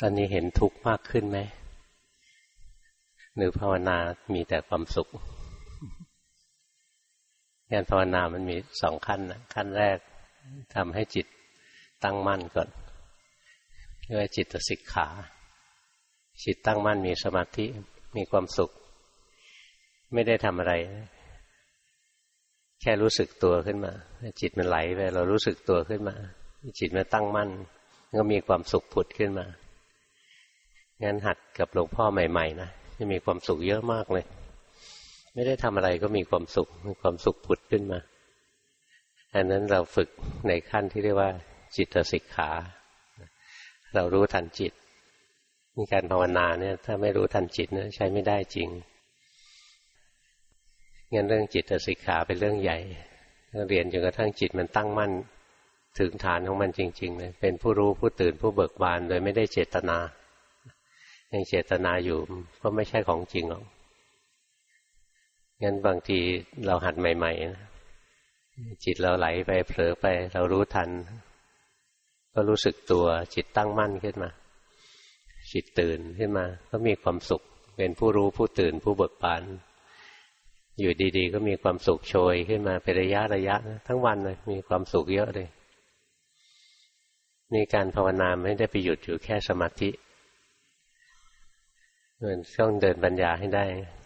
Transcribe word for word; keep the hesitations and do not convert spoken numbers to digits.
ตอนนี้เห็นทุกข์มากขึ้นไหมหรือภาวนามีแต่ความสุขการภาวนามันมีสองขั้นนะขั้นแรกทำให้จิตตั้งมั่นก่อนเรียกว่าจิตสิกขาจิตตั้งมั่นมีสมาธิมีความสุขไม่ได้ทำอะไรแค่รู้สึกตัวขึ้นมาจิตมันไหลไปเรารู้สึกตัวขึ้นมาจิตมันตั้งมั่นก็มีความสุขผุดขึ้นมางั้นหัดกับหลวงพ่อใหม่ๆนะจะมีความสุขเยอะมากเลยไม่ได้ทำอะไรก็มีความสุขมีความสุขผุดขึ้นมาอันนั้นเราฝึกในขั้นที่เรียกว่าจิตสิกขาเรารู้ทันจิตมีการภาวนาเนี่ยถ้าไม่รู้ทันจิตเนี่ยใช้ไม่ได้จริงงั้นเรื่องจิตสิกขาเป็นเรื่องใหญ่เรียนจนกระทั่งจิตมันตั้งมั่นถึงฐานของมันจริงๆเลยเป็นผู้รู้ผู้ตื่นผู้เบิกบานโดยไม่ได้เจตนายังเจตนาอยู่ก็ไม่ใช่ของจริงหรอกงั้นบางทีเราหัดใหม่ๆนะจิตเราไหลไปเผลอไปเรารู้ทันก็รู้สึกตัวจิตตั้งมั่นขึ้นมาจิตตื่นขึ้นมาก็มีความสุขเป็นผู้รู้ผู้ตื่นผู้เบิกบานอยู่ดีๆก็มีความสุขโชยขึ้นมาเป็นระยะระยะทั้งวันเลยมีความสุขเยอะเลยนี่การภาวนาไม่ได้ไปหยุดอยู่แค่สมาธิมันต้องเดินปัญญาให้ได้